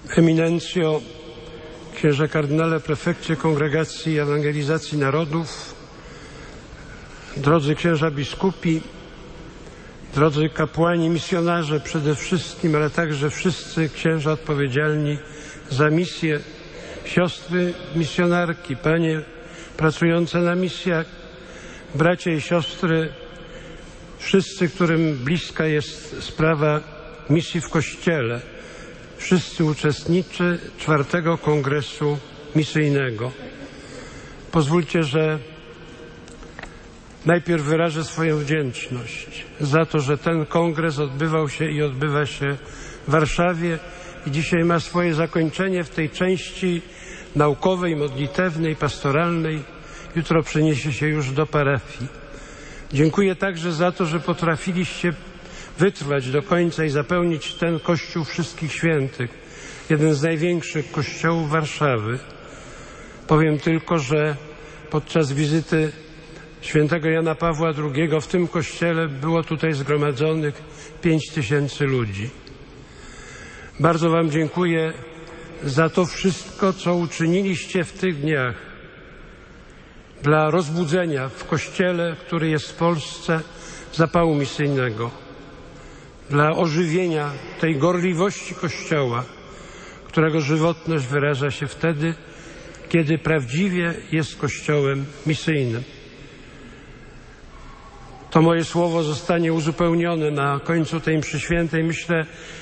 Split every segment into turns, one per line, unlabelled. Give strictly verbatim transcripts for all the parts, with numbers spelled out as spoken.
Eminencjo, księże kardynale prefekcie Kongregacji Ewangelizacji Narodów, drodzy księża biskupi, drodzy kapłani, misjonarze przede wszystkim, ale także wszyscy księża odpowiedzialni za misję, siostry misjonarki, panie pracujące na misjach, bracia i siostry, wszyscy, którym bliska jest sprawa misji w Kościele, wszyscy uczestnicy czwartego Kongresu Misyjnego. Pozwólcie, że najpierw wyrażę swoją wdzięczność za to, że ten kongres odbywał się i odbywa się w Warszawie i dzisiaj ma swoje zakończenie w tej części naukowej, modlitewnej, pastoralnej. Jutro przeniesie się już do parafii. Dziękuję także za to, że potrafiliście wytrwać do końca i zapełnić ten Kościół Wszystkich Świętych, jeden z największych kościołów Warszawy. Powiem tylko, że podczas wizyty świętego Jana Pawła drugiego w tym kościele było tutaj zgromadzonych pięć tysięcy ludzi. Bardzo wam dziękuję za to wszystko, co uczyniliście w tych dniach dla rozbudzenia w kościele, który jest w Polsce, zapału misyjnego, dla ożywienia tej gorliwości Kościoła, którego żywotność wyraża się wtedy, kiedy prawdziwie jest Kościołem misyjnym. To moje słowo zostanie uzupełnione na końcu tej mszy świętej, myślę,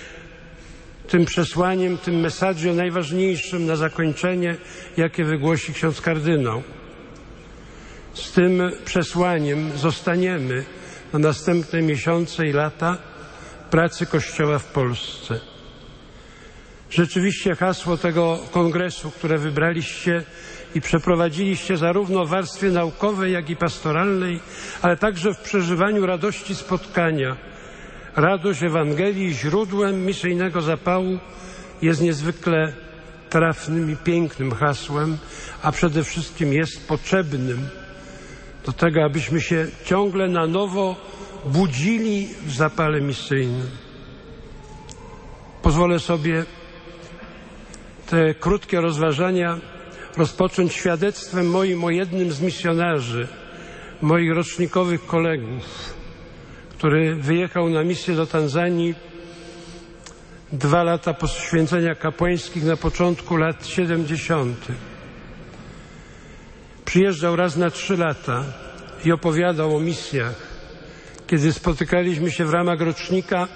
tym przesłaniem, tym messaggio najważniejszym na zakończenie, jakie wygłosi ksiądz kardynał. Z tym przesłaniem zostaniemy na następne miesiące i lata pracy Kościoła w Polsce. Rzeczywiście hasło tego kongresu, które wybraliście i przeprowadziliście zarówno w warstwie naukowej, jak i pastoralnej, ale także w przeżywaniu radości spotkania. Radość Ewangelii, źródłem misyjnego zapału, jest niezwykle trafnym i pięknym hasłem, a przede wszystkim jest potrzebnym do tego, abyśmy się ciągle na nowo budzili w zapale misyjnym. Pozwolę sobie te krótkie rozważania rozpocząć świadectwem moim o jednym z misjonarzy, moich rocznikowych kolegów, który wyjechał na misję do Tanzanii dwa lata po święceniach kapłańskich na początku lat siedemdziesiątych. Przyjeżdżał raz na trzy lata i opowiadał o misjach. Kiedy spotykaliśmy się w ramach rocznika,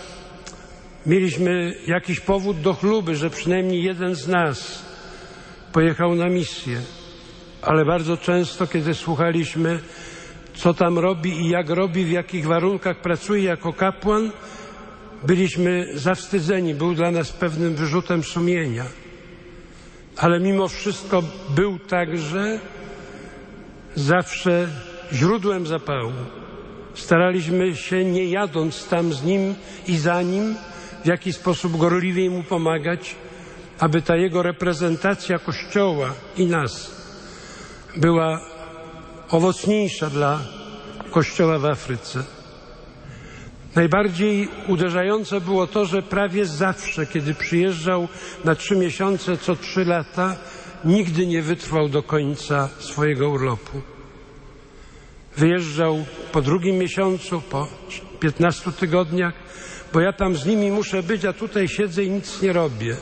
mieliśmy jakiś powód do chluby, że przynajmniej jeden z nas pojechał na misję. Ale bardzo często, kiedy słuchaliśmy, co tam robi i jak robi, w jakich warunkach pracuje jako kapłan, byliśmy zawstydzeni. Był dla nas pewnym wyrzutem sumienia. Ale mimo wszystko był także zawsze źródłem zapału. Staraliśmy się, nie jadąc tam z nim i za nim, w jakiś sposób gorliwiej mu pomagać, aby ta jego reprezentacja Kościoła i nas była owocniejsza dla Kościoła w Afryce. Najbardziej uderzające było to, że prawie zawsze, kiedy przyjeżdżał na trzy miesiące, co trzy lata, nigdy nie wytrwał do końca swojego urlopu. Wyjeżdżał po drugim miesiącu, po piętnastu tygodniach, bo ja tam z nimi muszę być, a tutaj siedzę i nic nie robię.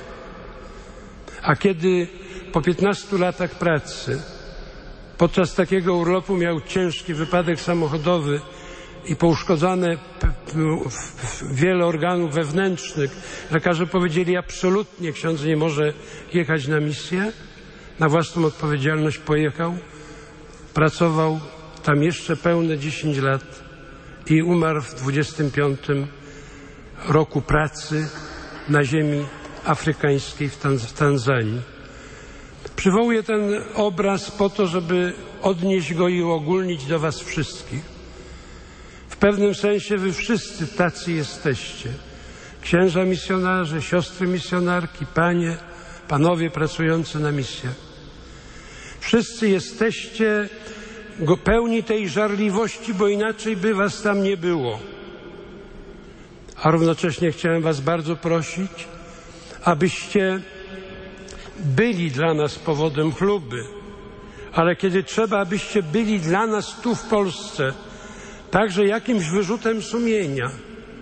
A kiedy po piętnastu latach pracy podczas takiego urlopu miał ciężki wypadek samochodowy i pouszkodzone wiele organów wewnętrznych, lekarze powiedzieli, absolutnie ksiądz nie może jechać na misję. Na własną odpowiedzialność pojechał, pracował tam jeszcze pełne dziesięć lat i umarł w dwudziestym piątym roku pracy na ziemi afrykańskiej w, Tanz w Tanzanii. Przywołuję ten obraz po to, żeby odnieść go i uogólnić do was wszystkich. W pewnym sensie wy wszyscy tacy jesteście. Księża misjonarze, siostry misjonarki, panie, panowie pracujący na misjach. Wszyscy jesteście pełni tej żarliwości, bo inaczej by was tam nie było. A równocześnie chciałem was bardzo prosić, abyście byli dla nas powodem chluby, ale kiedy trzeba, abyście byli dla nas tu w Polsce także jakimś wyrzutem sumienia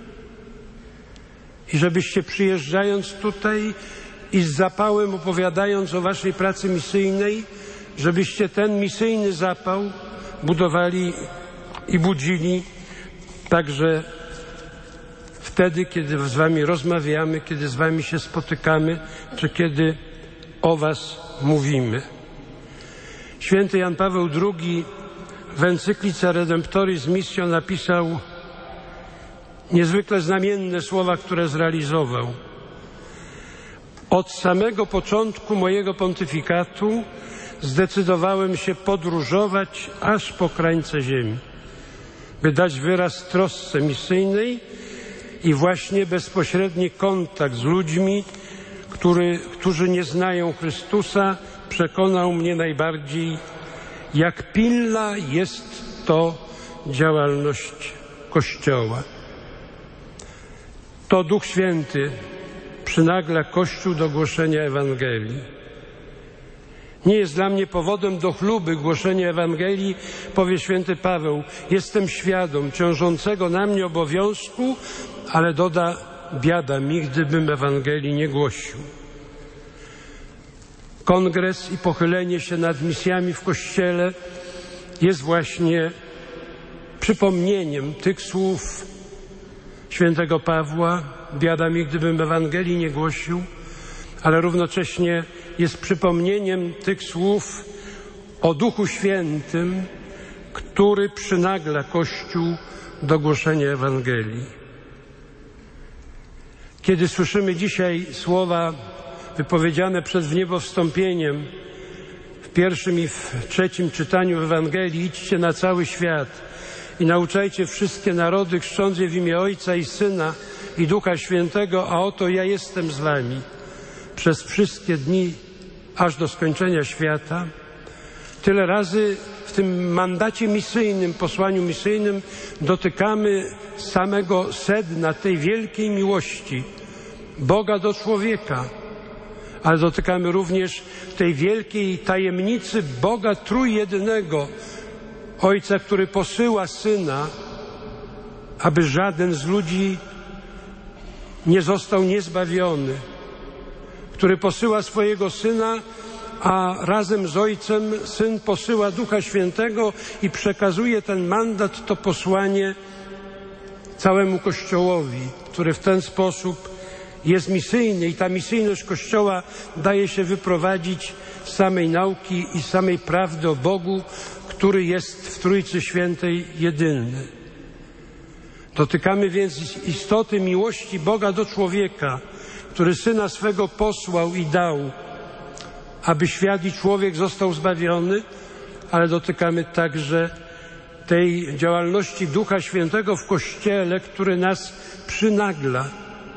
i żebyście przyjeżdżając tutaj i z zapałem opowiadając o waszej pracy misyjnej, żebyście ten misyjny zapał budowali i budzili także wtedy, kiedy z wami rozmawiamy, kiedy z wami się spotykamy, czy kiedy o was mówimy. Święty Jan Paweł drugi w encyklice Redemptoris Missio napisał niezwykle znamienne słowa, które zrealizował. Od samego początku mojego pontyfikatu zdecydowałem się podróżować aż po krańce ziemi, by dać wyraz trosce misyjnej i właśnie bezpośredni kontakt z ludźmi, który, którzy nie znają Chrystusa, przekonał mnie najbardziej, jak pilna jest to działalność Kościoła. To Duch Święty przynagla Kościół do głoszenia Ewangelii. Nie jest dla mnie powodem do chluby głoszenie Ewangelii, powie święty Paweł. Jestem świadom ciążącego na mnie obowiązku, ale doda, biada mi, gdybym Ewangelii nie głosił. Kongres i pochylenie się nad misjami w Kościele jest właśnie przypomnieniem tych słów świętego Pawła, biada mi, gdybym Ewangelii nie głosił, ale równocześnie jest przypomnieniem tych słów o Duchu Świętym, który przynagla Kościół do głoszenia Ewangelii. Kiedy słyszymy dzisiaj słowa wypowiedziane przed wniebowstąpieniem w pierwszym i w trzecim czytaniu Ewangelii, idźcie na cały świat i nauczajcie wszystkie narody, chrzcząc je w imię Ojca i Syna i Ducha Świętego, a oto ja jestem z wami przez wszystkie dni, aż do skończenia świata. Tyle razy w tym mandacie misyjnym, posłaniu misyjnym dotykamy samego sedna tej wielkiej miłości Boga do człowieka, ale dotykamy również tej wielkiej tajemnicy Boga trójjedynego, Ojca, który posyła Syna, aby żaden z ludzi nie został niezbawiony, który posyła swojego Syna, a razem z Ojcem Syn posyła Ducha Świętego i przekazuje ten mandat, to posłanie całemu Kościołowi, który w ten sposób jest misyjny i ta misyjność Kościoła daje się wyprowadzić z samej nauki i samej prawdy o Bogu, który jest w Trójcy Świętej jedyny. Dotykamy więc istoty miłości Boga do człowieka, który Syna swego posłał i dał, aby świat i człowiek został zbawiony, ale dotykamy także tej działalności Ducha Świętego w Kościele, który nas przynagla.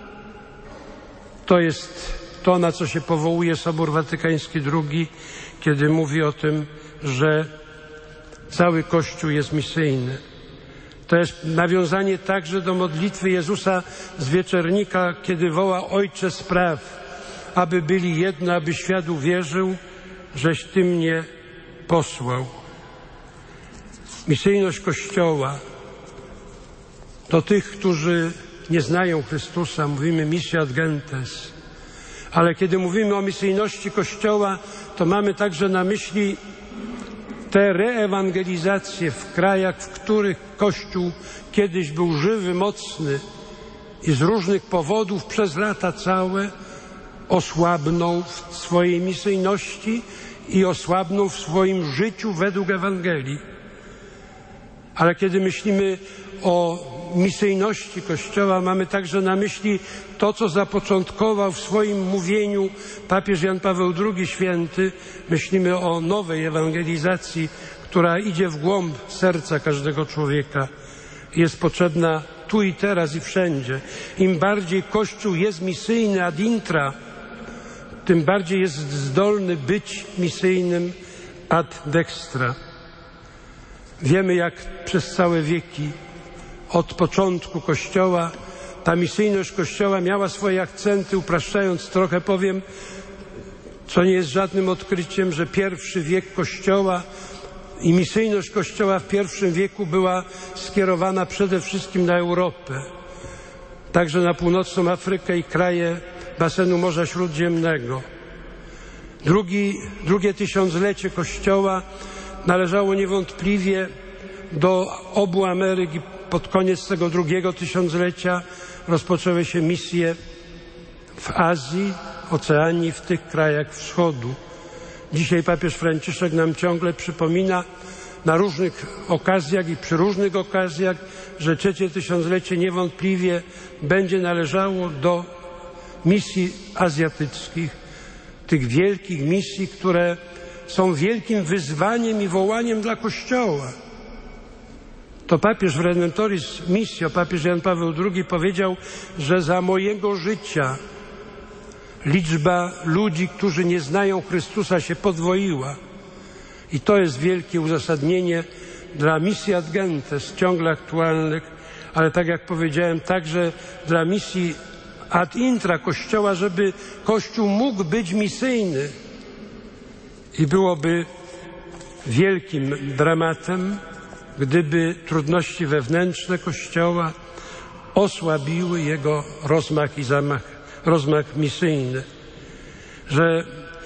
To jest to, na co się powołuje Sobór Watykański drugi, kiedy mówi o tym, że cały Kościół jest misyjny. To jest nawiązanie także do modlitwy Jezusa z wieczernika, kiedy woła: Ojcze, spraw, aby byli jedno, aby świat uwierzył, żeś Ty mnie posłał. Misyjność Kościoła do tych, którzy nie znają Chrystusa, mówimy missio ad gentes. Ale kiedy mówimy o misyjności Kościoła, to mamy także na myśli te reewangelizacje w krajach, w których Kościół kiedyś był żywy, mocny i z różnych powodów przez lata całe osłabnął w swojej misyjności i osłabnął w swoim życiu według Ewangelii. Ale kiedy myślimy o misyjności Kościoła, mamy także na myśli to, co zapoczątkował w swoim mówieniu papież Jan Paweł drugi święty. Myślimy o nowej ewangelizacji, która idzie w głąb serca każdego człowieka. Jest potrzebna tu i teraz i wszędzie. Im bardziej Kościół jest misyjny ad intra, tym bardziej jest zdolny być misyjnym ad dextra. Wiemy, jak przez całe wieki, od początku Kościoła, ta misyjność Kościoła miała swoje akcenty, upraszczając trochę powiem, co nie jest żadnym odkryciem, że pierwszy wiek Kościoła i misyjność Kościoła w pierwszym wieku była skierowana przede wszystkim na Europę, także na północną Afrykę i kraje basenu Morza Śródziemnego. Drugi, drugie tysiąclecie Kościoła należało niewątpliwie do obu Ameryk i pod koniec tego drugiego tysiąclecia rozpoczęły się misje w Azji, Oceanii, w tych krajach wschodu. Dzisiaj papież Franciszek nam ciągle przypomina na różnych okazjach i przy różnych okazjach, że trzecie tysiąclecie niewątpliwie będzie należało do misji azjatyckich, tych wielkich misji, które są wielkim wyzwaniem i wołaniem dla Kościoła. To papież w Redemptoris Missio, papież Jan Paweł drugi powiedział, że za mojego życia liczba ludzi, którzy nie znają Chrystusa, się podwoiła. I to jest wielkie uzasadnienie dla misji ad gentes, ciągle aktualnych, ale tak jak powiedziałem, także dla misji ad intra Kościoła, żeby Kościół mógł być misyjny. I byłoby wielkim dramatem, gdyby trudności wewnętrzne Kościoła osłabiły jego rozmach i zamach, rozmach misyjny. Że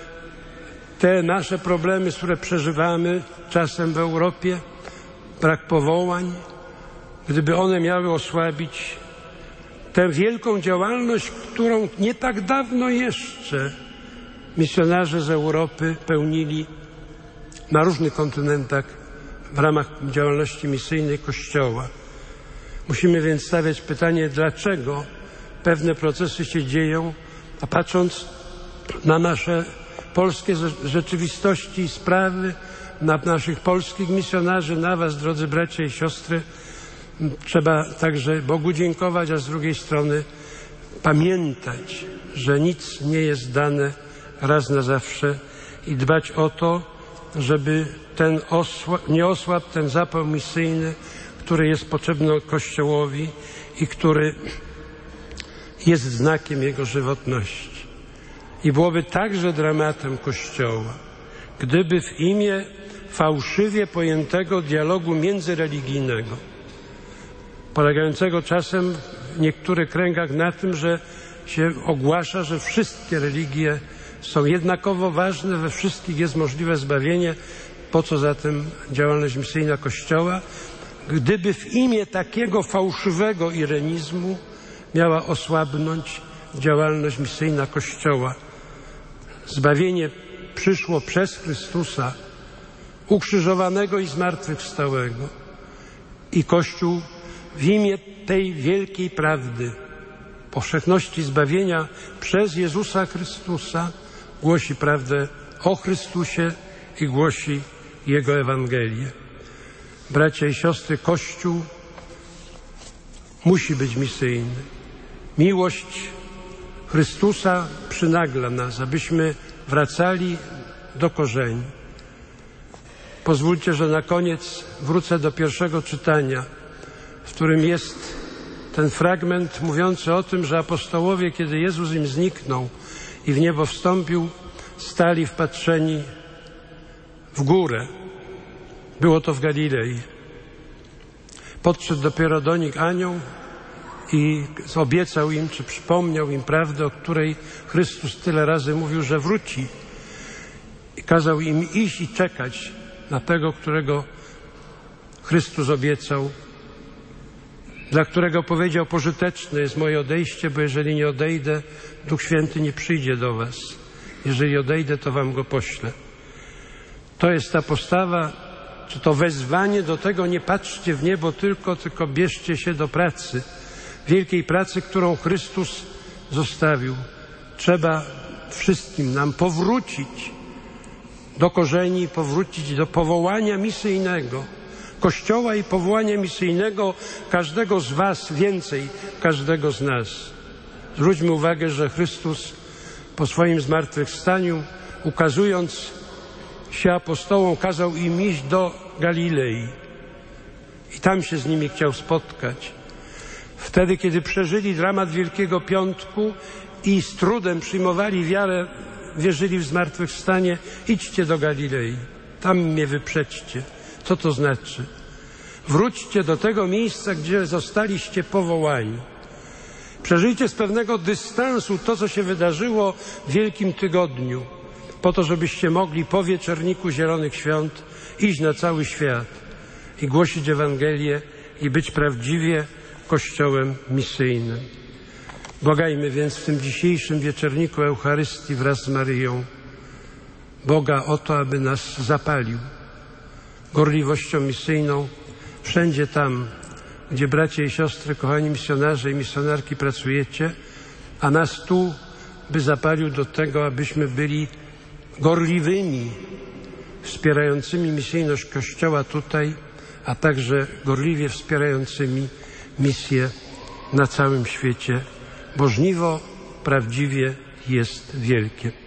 te nasze problemy, które przeżywamy czasem w Europie, brak powołań, gdyby one miały osłabić tę wielką działalność, którą nie tak dawno jeszcze misjonarze z Europy pełnili na różnych kontynentach w ramach działalności misyjnej Kościoła. Musimy więc stawiać pytanie, dlaczego pewne procesy się dzieją, a patrząc na nasze polskie rzeczywistości i sprawy, na naszych polskich misjonarzy, na was, drodzy bracia i siostry, trzeba także Bogu dziękować, a z drugiej strony pamiętać, że nic nie jest dane raz na zawsze i dbać o to, żeby ten osła, nie osłabł ten zapał misyjny, który jest potrzebny Kościołowi i który jest znakiem jego żywotności. I byłoby także dramatem Kościoła, gdyby w imię fałszywie pojętego dialogu międzyreligijnego, polegającego czasem w niektórych kręgach na tym, że się ogłasza, że wszystkie religie są jednakowo ważne, we wszystkich jest możliwe zbawienie, po co zatem działalność misyjna Kościoła, gdyby w imię takiego fałszywego irenizmu miała osłabnąć działalność misyjna Kościoła. Zbawienie przyszło przez Chrystusa, ukrzyżowanego i zmartwychwstałego. I Kościół w imię tej wielkiej prawdy, powszechności zbawienia przez Jezusa Chrystusa, głosi prawdę o Chrystusie i głosi Jego Ewangelię. Bracia i siostry, Kościół musi być misyjny. Miłość Chrystusa przynagla nas, abyśmy wracali do korzeni. Pozwólcie, że na koniec wrócę do pierwszego czytania, w którym jest ten fragment mówiący o tym, że apostołowie, kiedy Jezus im zniknął i w niebo wstąpił, stali wpatrzeni w górę. Było to w Galilei. Podszedł dopiero do nich anioł i obiecał im, czy przypomniał im prawdę, o której Chrystus tyle razy mówił, że wróci. I kazał im iść i czekać na tego, którego Chrystus obiecał, dla którego powiedział: pożyteczne jest moje odejście, bo jeżeli nie odejdę, Duch Święty nie przyjdzie do was. Jeżeli odejdę, to wam go poślę. To jest ta postawa, czy to wezwanie do tego: nie patrzcie w niebo tylko, tylko bierzcie się do pracy. Wielkiej pracy, którą Chrystus zostawił. Trzeba wszystkim nam powrócić do korzeni, powrócić do powołania misyjnego Kościoła i powołania misyjnego każdego z was, więcej każdego z nas. Zwróćmy uwagę, że Chrystus po swoim zmartwychwstaniu, ukazując się apostołom, kazał im iść do Galilei i tam się z nimi chciał spotkać. Wtedy, kiedy przeżyli dramat Wielkiego Piątku i z trudem przyjmowali wiarę, wierzyli w zmartwychwstanie, idźcie do Galilei, tam mnie wyprzedźcie. Co to znaczy? Wróćcie do tego miejsca, gdzie zostaliście powołani. Przeżyjcie z pewnego dystansu to, co się wydarzyło w Wielkim Tygodniu, po to, żebyście mogli po wieczorniku Zielonych Świąt iść na cały świat i głosić Ewangelię i być prawdziwie Kościołem misyjnym. Błagajmy więc w tym dzisiejszym wieczorniku Eucharystii wraz z Maryją Boga o to, aby nas zapalił gorliwością misyjną wszędzie tam, gdzie bracia i siostry, kochani misjonarze i misjonarki pracujecie, a nas tu, by zapalił do tego, abyśmy byli gorliwymi, wspierającymi misyjność Kościoła tutaj, a także gorliwie wspierającymi misję na całym świecie, bo żniwo prawdziwie jest wielkie.